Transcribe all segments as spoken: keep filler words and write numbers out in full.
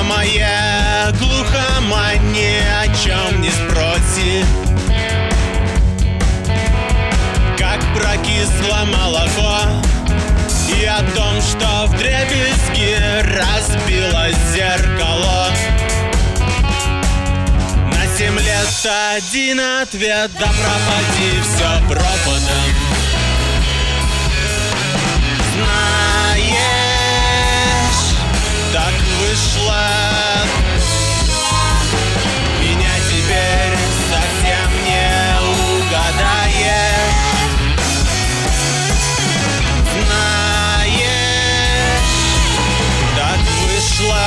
моя глухомань ни о чем не спросит, как прокисло молоко, и о том, что вдребезги разбилось зеркало. На семь лет один ответ, да пропади все пропадом. Знаешь, так вышло, меня теперь совсем не угадаешь. Знаешь, так вышло,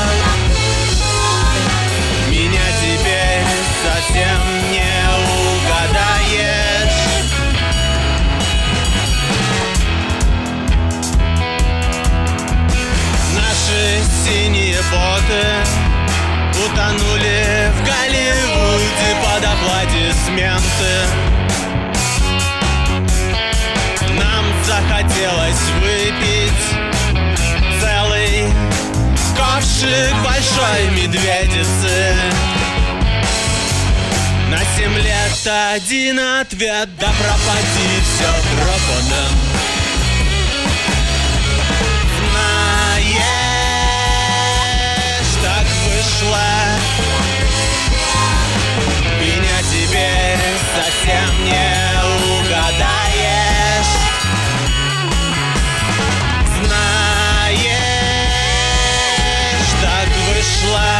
меня теперь совсем не угадаешь. Наши синие боты утонули в Голливуде под аплодисменты. Нам захотелось выпить целый ковшик большой медведицы. На семь лет один ответ, да пропади все пропадом. Знаешь, так вышло, меня теперь совсем не угадаешь. Знаешь, так вышло,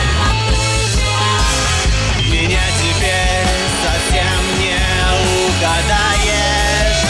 меня теперь совсем не угадаешь.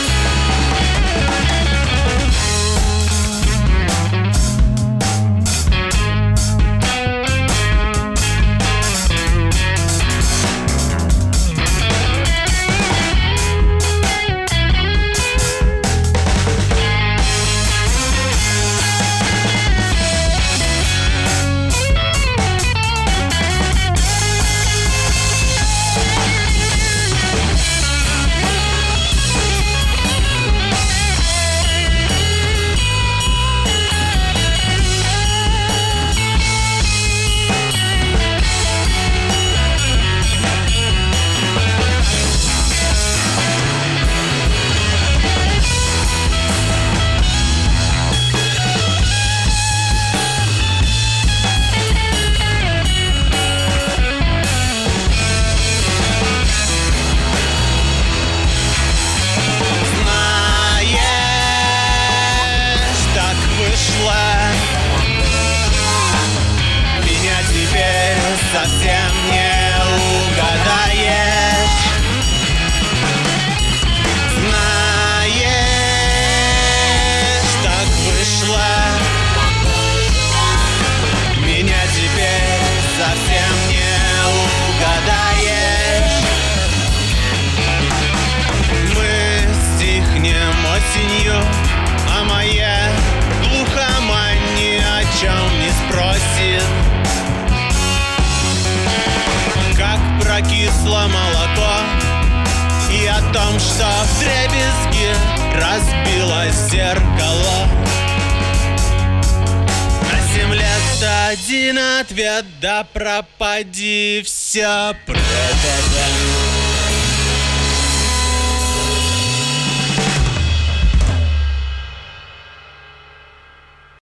Меня теперь совсем не угадаешь. Знаешь, так вышло, меня теперь совсем не угадаешь. Мы стихнем осенью, а моя глухомань ни о чем не спросит, как прокисло молоко, и о том, что вдребезги разбилось зеркало. На семь лет один ответ, да пропади все пропадом.